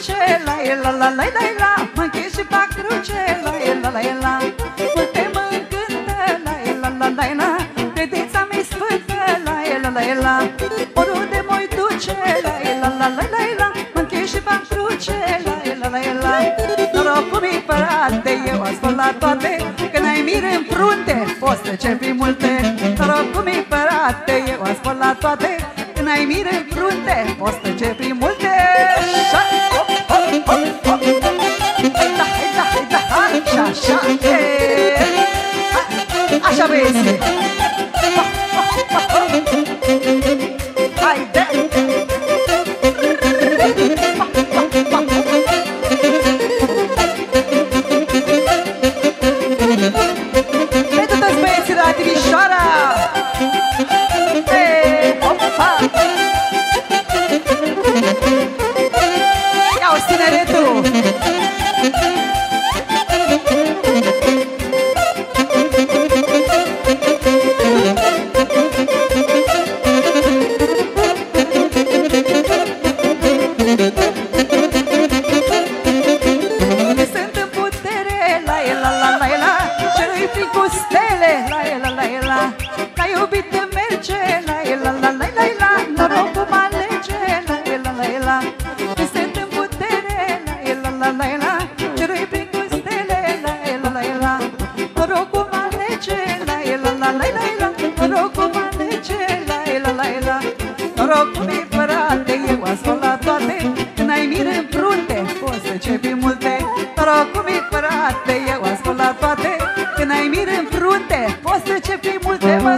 cruce, la la la la la la, mă închid și fac cruce, la la la la. Multe mă încântă, la la la la la, credința mi-i sfântă, la la la la. Oriunde mă-i duce, la la la la la, mă închid și fac cruce, la la la la. Norocul mi-i părate, eu ascult toate, când ai mir în frunte, poți trece prin multe. Norocul mi-i părate, eu ascult toate, când ai mir în frunte, poți trece prin multe. Așa, așa băieții. Haide! Pentru toți băieții de la Timișoara! Ia-o-ți tineretul! Norocul mi-i părate, eu ascult la toate, când ai mir în frunte, poți trece prin multe. Norocul mi-i părate, eu ascult la toate, când ai mir în frunte, poți trece prin multe, mă.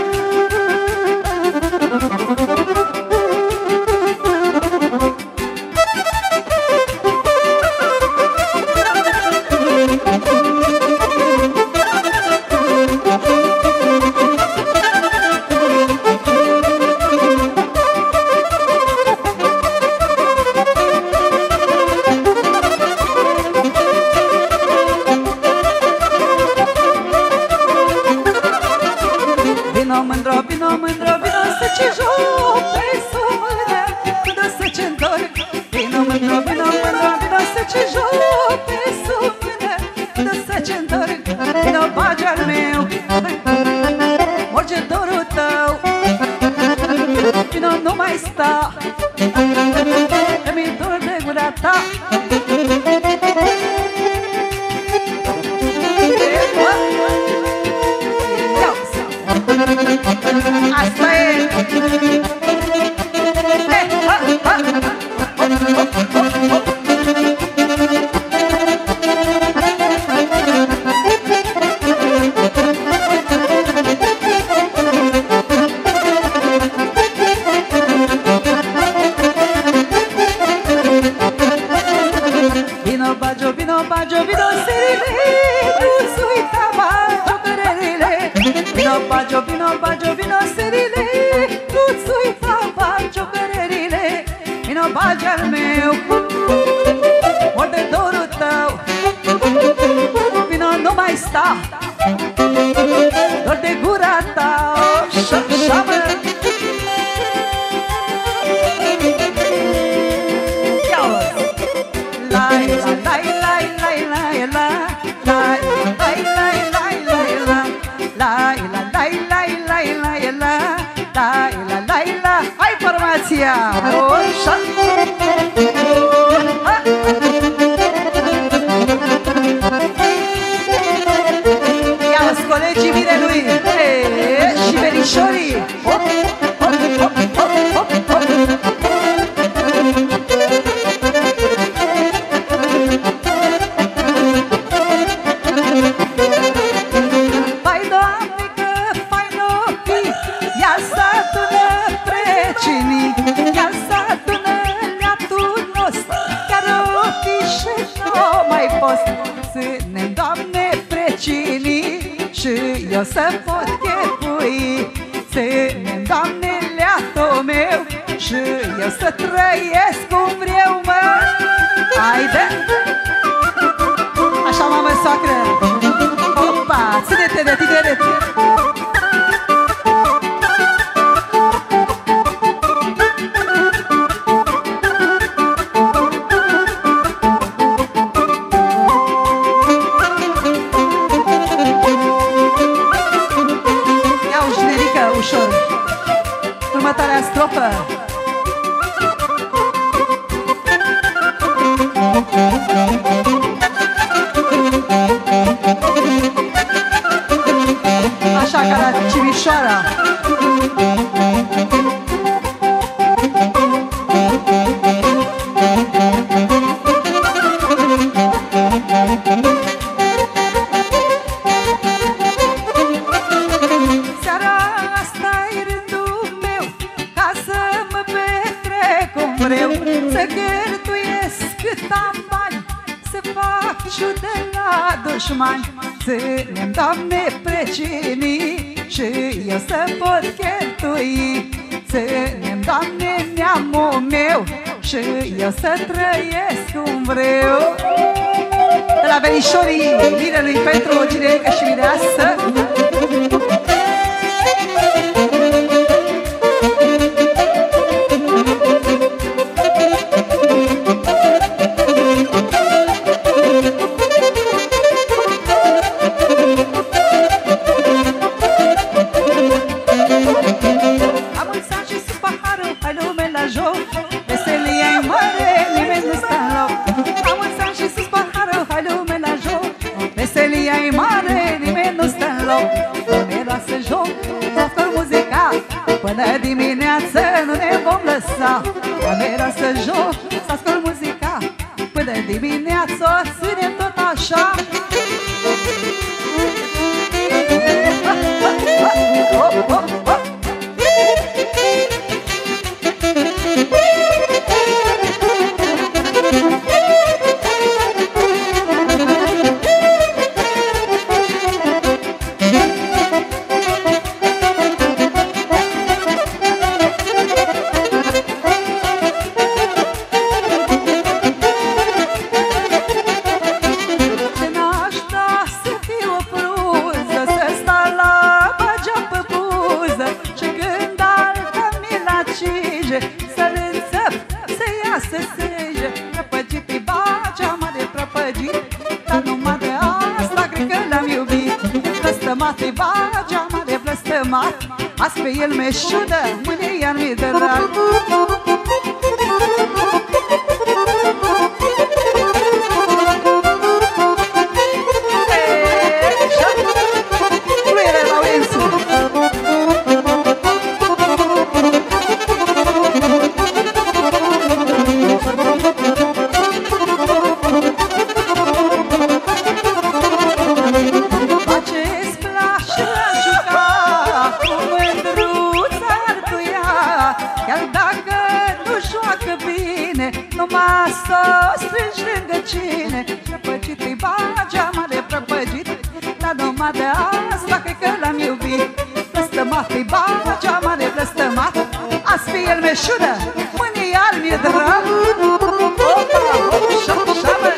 Vino mândro, vino mândro, vino să ce joc pe sumână, vino să ce întorc. Vino mândro, vino mândro, vino să ce joc pe sumână, vino să ce întorc. Vino bagi al meu, morge dorul tău. Vino nu mai sta, că-mi dor de gura ta. Asta e! Vino Baggio, vino Baggio, vino Serile, nu-ți uita Baggio cărările. Vino Baggio, vino Baggio, vino Serile, nu-ți uita Baggio cărările. Vino Baggio al meu, mor de dorul tău. Vino nu mai sta, dor de gura ta. Așa mă. Hai formația! Ia-ți colegii Mirelui și verișorii! Hop, hop, hop, hop, hop, hop. Ține-mi, Doamne, precinii și eu să pot chepui. Ține-mi, Doamne, leatul meu și eu să trăiesc cum vreau, mă. Haide! Așa, mamă, soacră! Opa, ține-te de tineret! ușor. Următoarea strofă. Așa ca la Cimișoara. Seara asta-i rândul meu ca să mă petrec cum vreau, să cheltuiesc cât am bani, să fac ciudă la dușmani. Ținem, Doamne, precinii și eu să pot cheltui. Ținem, Doamne, neamul meu și eu să trăiesc cum vreau. De la verișorii Mirelui pentru Ginerică și Mireasă. Până dimineață nu ne vom lăsa, camera să joc, să ascult muzica. Până dimineață o ținem tot așa. Blăstămat-i bagea mare blăstămat, azi pe el meșudă, mâine iar mi-e de rar. Numai s-o strângi lângă cine, prăpăcit-i bagea mare prăpăgit, dar numai de asta cred că l-am iubit. Blăstămat-i bagea mare blăstămat, azi pe el meșudă, mâine iar mi-e drag. Opa, așa, bă!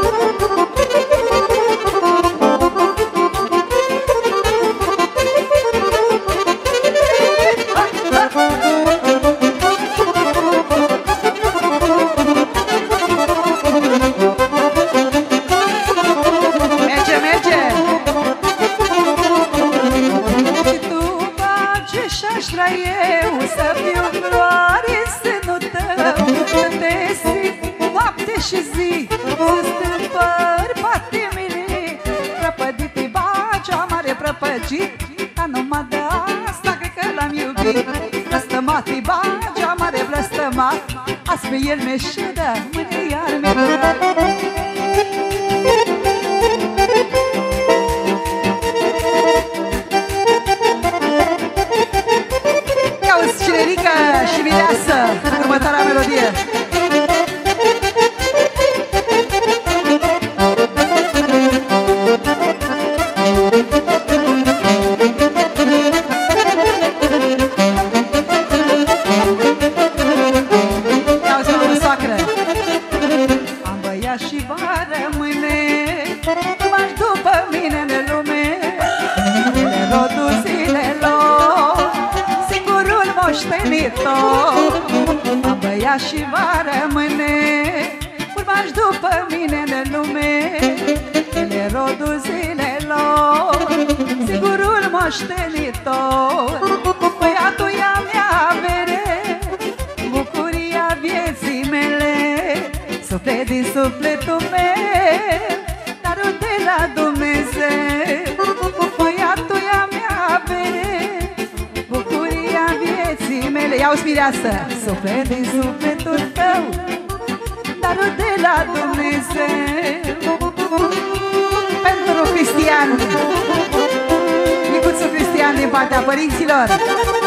Să fiu floare în sânul tău, să te simt noapte și zi, să stâmpări patimile. Prăpădit-i bagea mare prăpăgit, dar numai de asta cred că l-am iubit. Blăstămat-i bagea mare blăstămat, azi pe el meșudă, mâine iar mi-e. Ginerică și Mireasă, următoarea melodie. Ia-o-ți-o, soacră. Am băiat și va rămâne, numai după mine în lume, de rodul zilelor, moștenitor. Am băiat și va rămâne, urmași după mine în lume, el e rodul zilelor, sigurul moștenitor. Băiatul e a mea avere, bucuria vieții mele, suflet din sufletul meu, darul de la Dumnezeu. Băiatul e a mea avere, bucuria vieții mele. Ia-o Mireasă, suflet din sufletul tău, darul de la Dumnezeu. Pentru Cristian, micuțul Cristian din partea părinților.